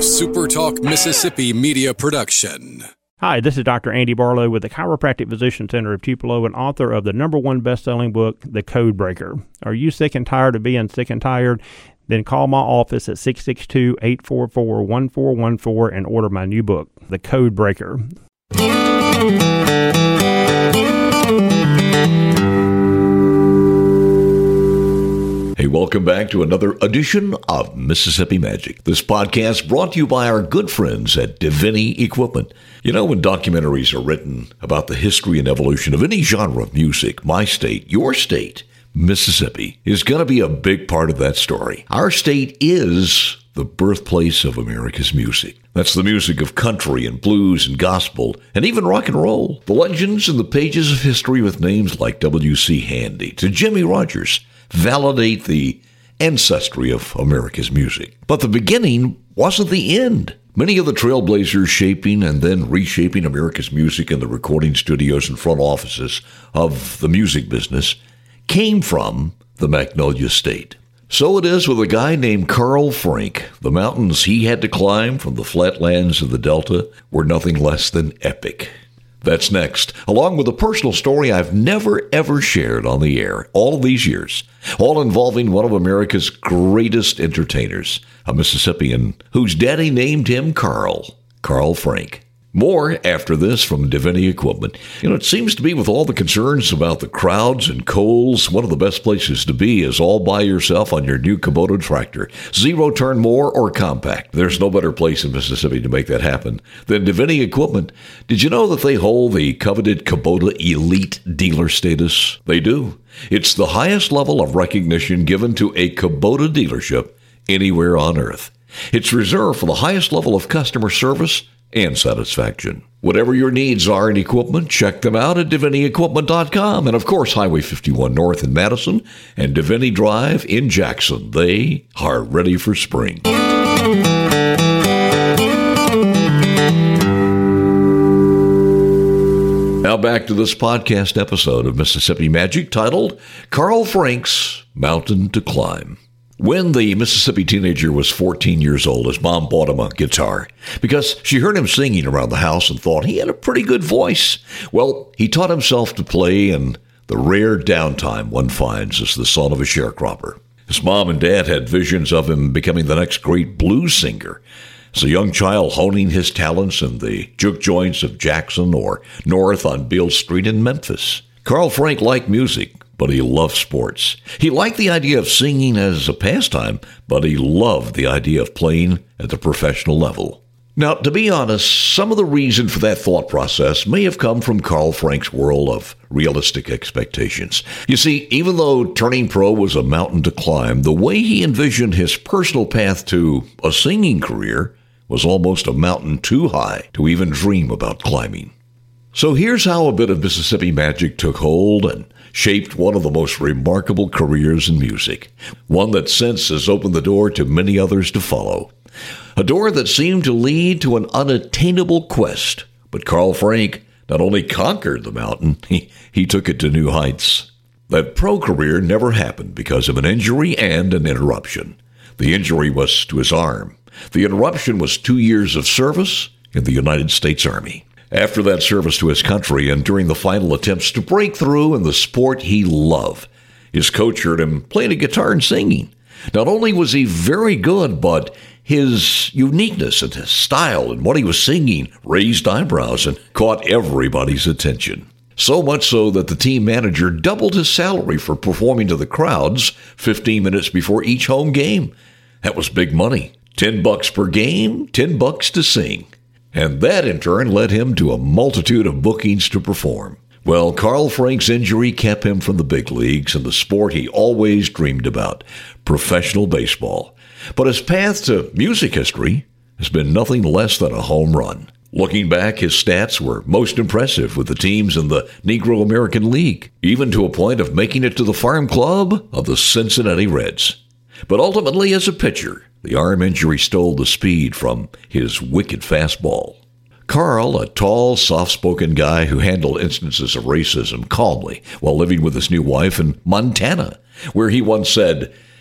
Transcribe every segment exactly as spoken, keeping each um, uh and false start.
SuperTalk Mississippi media production. Hi, this is Doctor Andy Barlow with the Chiropractic Physician Center of Tupelo and author of the number one best-selling book, The Code Breaker. Are you sick and tired of being sick and tired? Then call my office at six six two, eight four four, one four one four and order my new book, The Code Breaker. Hey, welcome back to another edition of Mississippi Magic. This podcast brought to you by our good friends at Divini Equipment. You know, when documentaries are written about the history and evolution of any genre of music, my state, your state, Mississippi, is going to be a big part of that story. Our state is the birthplace of America's music. That's the music of country and blues and gospel and even rock and roll. The legends and the pages of history with names like W C Handy to Jimmie Rodgers validate the ancestry of America's music. But the beginning wasn't the end. Many of the trailblazers shaping and then reshaping America's music in the recording studios and front offices of the music business came from the Magnolia State. So it is with a guy named Carl Frank. The mountains he had to climb from the flatlands of the Delta were nothing less than epic. That's next, along with a personal story I've never, ever shared on the air all of these years, all involving one of America's greatest entertainers, a Mississippian whose daddy named him Carl, Carl Frank. More after this from Divini Equipment. You know, it seems to be with all the concerns about the crowds and coals, one of the best places to be is all by yourself on your new Kubota tractor. Zero turn more or compact. There's no better place in Mississippi to make that happen than Divini Equipment. Did you know that they hold the coveted Kubota Elite dealer status? They do. It's the highest level of recognition given to a Kubota dealership anywhere on earth. It's reserved for the highest level of customer service and satisfaction. Whatever your needs are in equipment, check them out at Divini Equipment dot com. And of course, Highway fifty-one North in Madison and Divini Drive in Jackson. They are ready for spring. Now back to this podcast episode of Mississippi Magic titled Carl Frank's Mountain to Climb. When the Mississippi teenager was fourteen years old, his mom bought him a guitar because she heard him singing around the house and thought he had a pretty good voice. Well, he taught himself to play in the rare downtime one finds as the son of a sharecropper. His mom and dad had visions of him becoming the next great blues singer. As a young child, honing his talents in the juke joints of Jackson or North on Beale Street in Memphis. Carl Frank liked music, but he loved sports. He liked the idea of singing as a pastime, but he loved the idea of playing at the professional level. Now, to be honest, some of the reason for that thought process may have come from Carl Frank's world of realistic expectations. You see, even though turning pro was a mountain to climb, the way he envisioned his personal path to a singing career was almost a mountain too high to even dream about climbing. So here's how a bit of Mississippi magic took hold and shaped one of the most remarkable careers in music, one that since has opened the door to many others to follow. A door that seemed to lead to an unattainable quest, but Carl Frank not only conquered the mountain, he, he took it to new heights. That pro career never happened because of an injury and an interruption. The injury was to his arm. The interruption was two years of service in the United States Army. After that service to his country and during the final attempts to break through in the sport he loved, his coach heard him playing a guitar and singing. Not only was he very good, but his uniqueness and his style and what he was singing raised eyebrows and caught everybody's attention. So much so that the team manager doubled his salary for performing to the crowds fifteen minutes before each home game. That was big money. Ten bucks per game, ten bucks to sing. And that, in turn, led him to a multitude of bookings to perform. Well, Carl Frank's injury kept him from the big leagues and the sport he always dreamed about, professional baseball. But his path to music history has been nothing less than a home run. Looking back, his stats were most impressive with the teams in the Negro American League, even to a point of making it to the farm club of the Cincinnati Reds. But ultimately, as a pitcher, the arm injury stole the speed from his wicked fastball. Carl, a tall, soft-spoken guy who handled instances of racism calmly while living with his new wife in Montana, where he once said,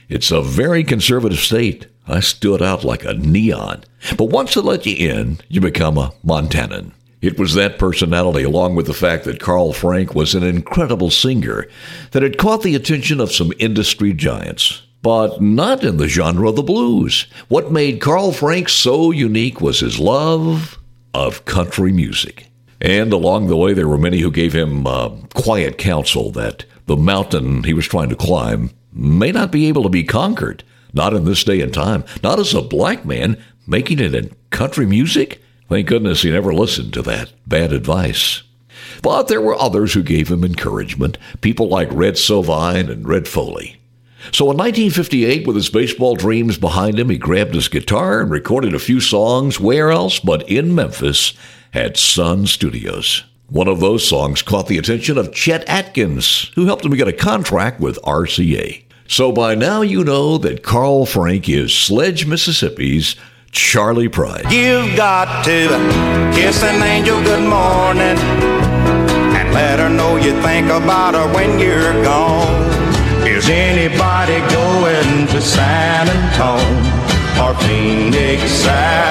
It's a very conservative state. I stood out like a neon. But once they let you in, you become a Montanan. It was that personality, along with the fact that Carl Frank was an incredible singer, that had caught the attention of some industry giants. But not in the genre of the blues. What made Carl Frank so unique was his love of country music. And along the way, there were many who gave him uh, quiet counsel that the mountain he was trying to climb may not be able to be conquered. Not in this day and time. Not as a black man making it in country music. Thank goodness he never listened to that bad advice. But there were others who gave him encouragement. People like Red Sovine and Red Foley. So in nineteen fifty-eight, with his baseball dreams behind him, he grabbed his guitar and recorded a few songs. Where else but in Memphis at Sun Studios. One of those songs caught the attention of Chet Atkins, who helped him get a contract with R C A. So by now you know that Carl Frank is Sledge, Mississippi's Charley Pride. You've got to kiss an angel good morning and let her know you think about her when you're gone. Is anybody going to San Antonio or Phoenix,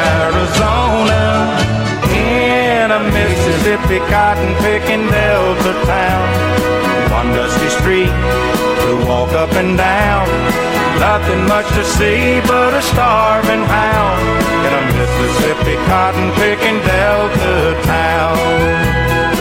Arizona? In a Mississippi cotton-picking Delta town, one dusty street to walk up and down. Nothing much to see but a starving hound in a Mississippi cotton-picking Delta town.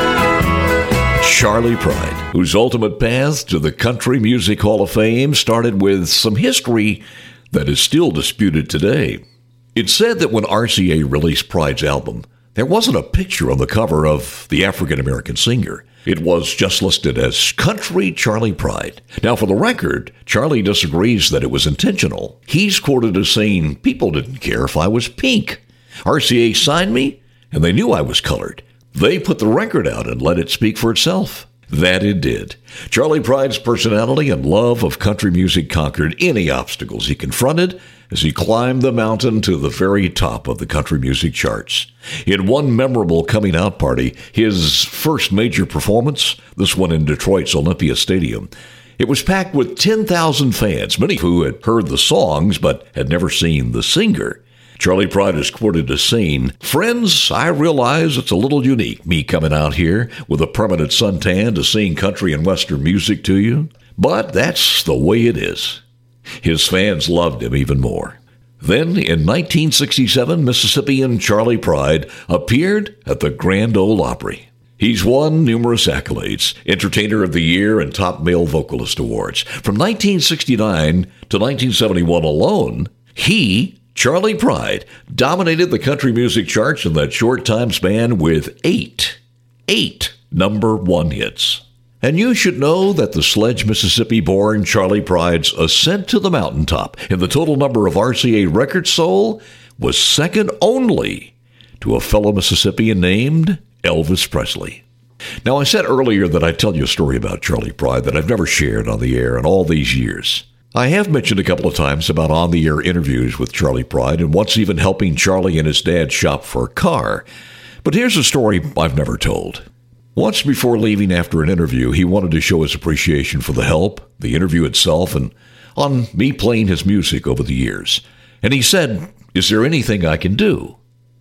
Charley Pride, whose ultimate path to the Country Music Hall of Fame started with some history that is still disputed today. It's said that when R C A released Pride's album, there wasn't a picture on the cover of the African-American singer. It was just listed as Country Charley Pride. Now, for the record, Charlie disagrees that it was intentional. He's quoted as saying, "People didn't care if I was pink. R C A signed me, and they knew I was colored. They put the record out and let it speak for itself." That it did. Charley Pride's personality and love of country music conquered any obstacles he confronted as he climbed the mountain to the very top of the country music charts. In one memorable coming out party, his first major performance, this one in Detroit's Olympia Stadium, it was packed with ten thousand fans, many who had heard the songs but had never seen the singer. Charley Pride is quoted as saying, "Friends, I realize it's a little unique, me coming out here with a permanent suntan to sing country and western music to you, but that's the way it is." His fans loved him even more. Then, in nineteen sixty-seven, Mississippian Charley Pride appeared at the Grand Ole Opry. He's won numerous accolades, Entertainer of the Year and Top Male Vocalist Awards. From nineteen sixty-nine to nineteen seventy-one alone, he, Charley Pride, dominated the country music charts in that short time span with eight, eight number one hits. And you should know that the Sledge, Mississippi-born Charley Pride's ascent to the mountaintop in the total number of R C A records sold was second only to a fellow Mississippian named Elvis Presley. Now, I said earlier that I'd tell you a story about Charley Pride that I've never shared on the air in all these years. I have mentioned a couple of times about on-the-air interviews with Charley Pride and once even helping Charlie and his dad shop for a car. But here's a story I've never told. Once before leaving after an interview, he wanted to show his appreciation for the help, the interview itself, and on me playing his music over the years. And he said, "Is there anything I can do?"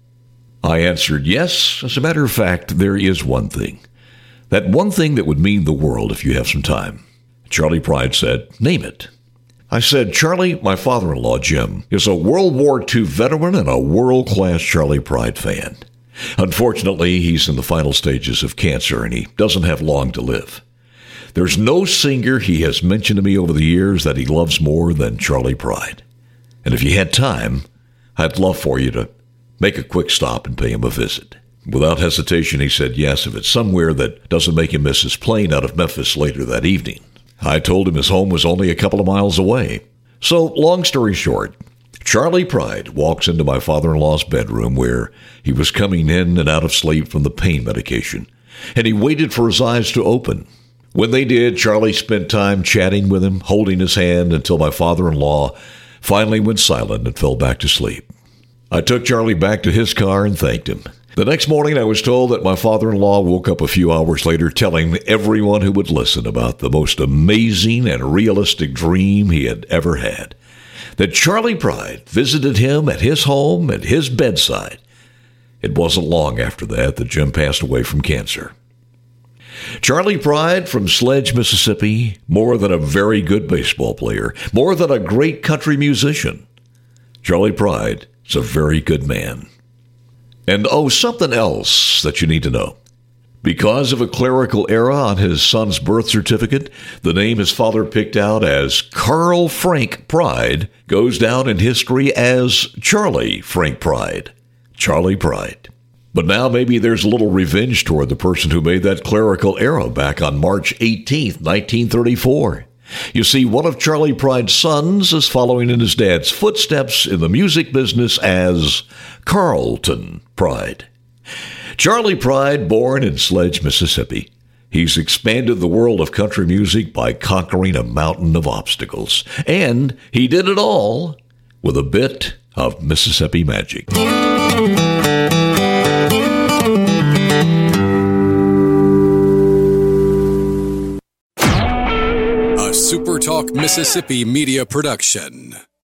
I answered, "Yes, as a matter of fact, there is one thing. That one thing that would mean the world if you have some time." Charley Pride said, "Name it." I said, "Charlie, my father-in-law, Jim, is a World War Two veteran and a world-class Charley Pride fan. Unfortunately, he's in the final stages of cancer, and he doesn't have long to live. There's no singer he has mentioned to me over the years that he loves more than Charley Pride. And if you had time, I'd love for you to make a quick stop and pay him a visit." Without hesitation, he said yes if it's somewhere that doesn't make him miss his plane out of Memphis later that evening. I told him his home was only a couple of miles away. So, long story short, Charley Pride walks into my father-in-law's bedroom where he was coming in and out of sleep from the pain medication, and he waited for his eyes to open. When they did, Charlie spent time chatting with him, holding his hand until my father-in-law finally went silent and fell back to sleep. I took Charlie back to his car and thanked him. The next morning, I was told that my father-in-law woke up a few hours later telling everyone who would listen about the most amazing and realistic dream he had ever had. That Charley Pride visited him at his home, at his bedside. It wasn't long after that that Jim passed away from cancer. Charley Pride from Sledge, Mississippi, more than a very good baseball player, more than a great country musician. Charley Pride is a very good man. And oh, something else that you need to know. Because of a clerical error on his son's birth certificate, the name his father picked out as Carl Frank Pride goes down in history as Charley Frank Pride. Charley Pride. But now maybe there's a little revenge toward the person who made that clerical error back on March eighteenth, nineteen thirty-four. You see, one of Charley Pride's sons is following in his dad's footsteps in the music business as Carlton Pride. Charley Pride, born in Sledge, Mississippi. He's expanded the world of country music by conquering a mountain of obstacles. And he did it all with a bit of Mississippi magic. SuperTalk Mississippi Media Production.